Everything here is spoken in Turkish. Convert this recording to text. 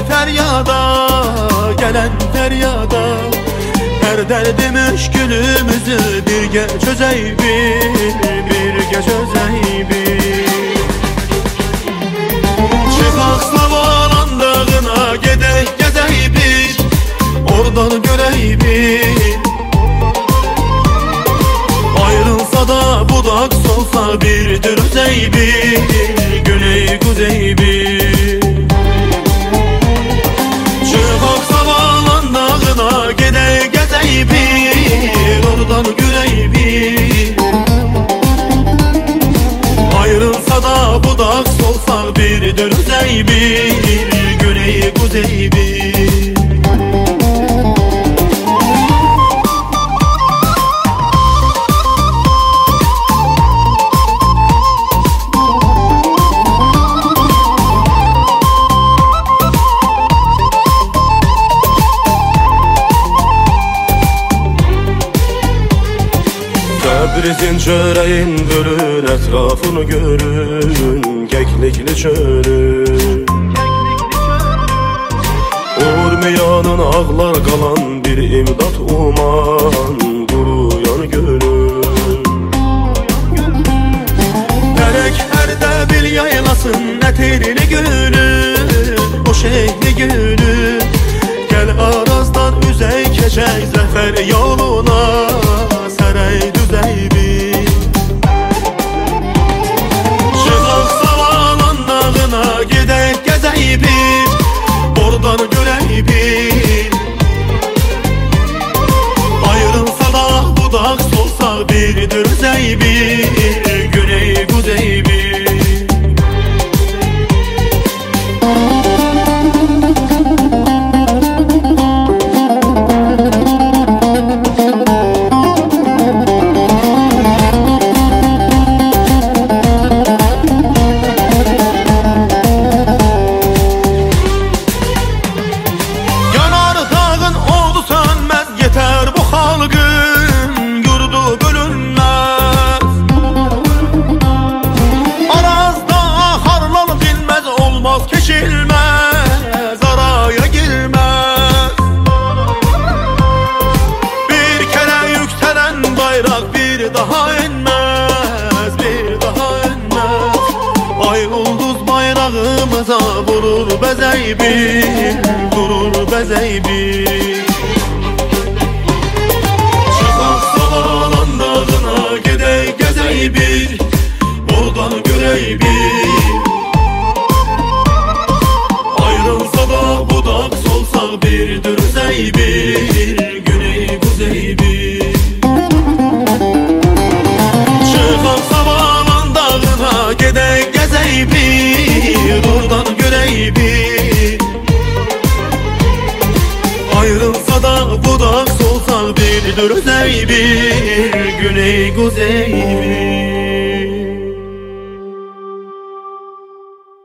feryada, gelen feryada. Her derdimiz gülümüzü birge çözey birge çözey Çıkak Savalan dağına gedey gezey bir, oradan görey bir. Ayrılsa da budak solsa birdir özey bir, güney kuzey bir. Çıkak Savalan dağına gedey gezey bir, oradan görey bir. Ayrılsa da budak solsa birdir özey bir, güney kuzey bir. Təbrizin çöreğin bölün, etrafını görün, keklikli çölü. Urmiyanın ağlar kalan bir imdat uman, kuruyan gölü. Gerek herde bil yaylasın etirli gülü, o şehli gülü. Gel Arazdan üzey keçey zafer yoluna, saray düzey bir. Çıkak Savalan dağına gidek gezey bir, oradan görey bir. Ayrılsa da budak solsa birdir özey bir, güney kuzey bir. Geçilmez, araya girmez. Bir kere yükselen bayrak bir daha inmez, bir daha inmez. Ay ulduz bayrağımıza vurur bezey bir, vurur bezey bir. Çıkak Savalan dağına gidey gezey bir, oradan görey bir. Budak solsa birdir özey bir, güney kuzey bir. Çıkak Savalan dağına gidek gezey bir, oradan görey bir. Ayrılsa da budak solsa birdir özey bir, güney kuzey bir.